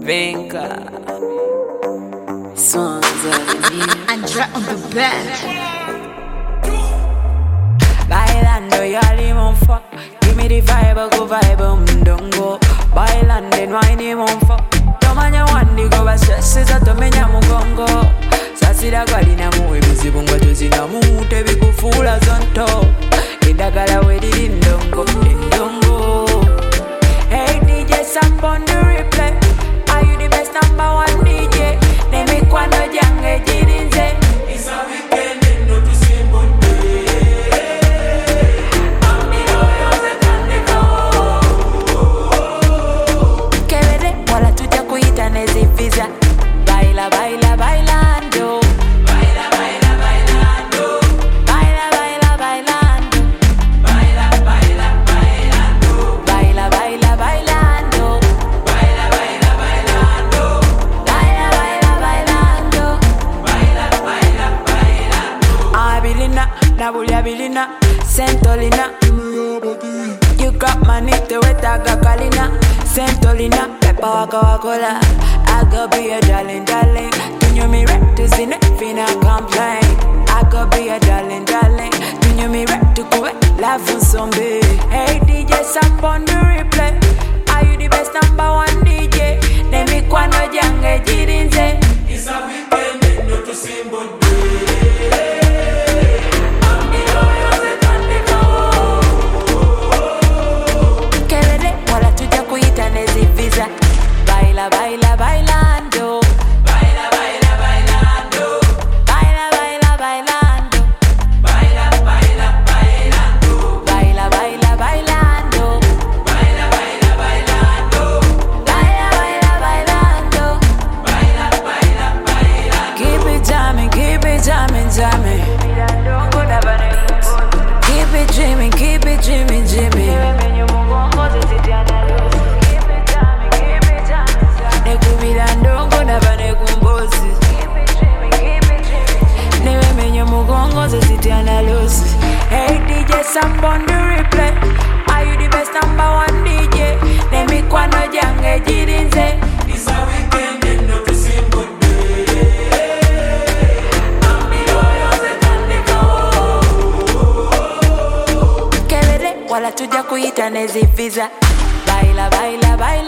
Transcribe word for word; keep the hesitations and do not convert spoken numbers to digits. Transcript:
Benka. Songs of the Andra on the bed. Bailando ya limon fuck. Give me the vibe, go vibe, um, don't go. Bailando and whiny mon fuck. Tomanya wandi go ba stress za tomenya mugongo. Sasira kwali na muwe bizibu ngwato zina mute bikufula zonto. Indagala we di ndongo, ndongo. Hey D J, stop on the replay. Are you the best number one D J? Nemi kwando jange jirinze. It's a weekend and not to see Monday. Amigo, yo se tandiko. Kevede, wala tuja kuita nezi visa. Baila, baila, bailando. Baila, baila, bailando. Baila, baila, bailando. Baila, baila, bailando. Baila, baila, bailando. Baila, baila, bailando. Baila, baila, bailando. Baila, baila, bailando. Abilina, nabulia bilina, Sentolina. You got money to wetaga kalina, Sentolina, pepa waka wakola. I go be a darling, darling. Can you me rap to see it, finna complain. I go be a darling, darling. Can you me rap to go live on zombie. Hey D J, stop on the replay. Are you the best number one D J? Nemi kwano jange jirinze. It's a weekend and not to see Monday. Amigo, yo se tandiko. Kevede, wala tuja kuita nezi visa. Baila, baila, bailando. Baila, baila, bailando. Baila, baila, bailando. Baila, baila, bailando. Baila, baila, bailando. Baila, baila, bailando. Baila, baila, bailando. Baila, baila, bailando. Keep it jamming, keep it jamming, jamming. Keep it dreaming, keep it dreaming, dreaming. Nekubira ndongo naba nekumbozi. Newe menye mugongo zezitiana losi. Hey D J, stop on the replay. Are you the best number one D J? Nemi kwano jange jirinze. It's a weekend and not to see Monday. Amigo, yo se tandiko. Kevede, wala tuja kuita nezi visa. Baila, baila, baila.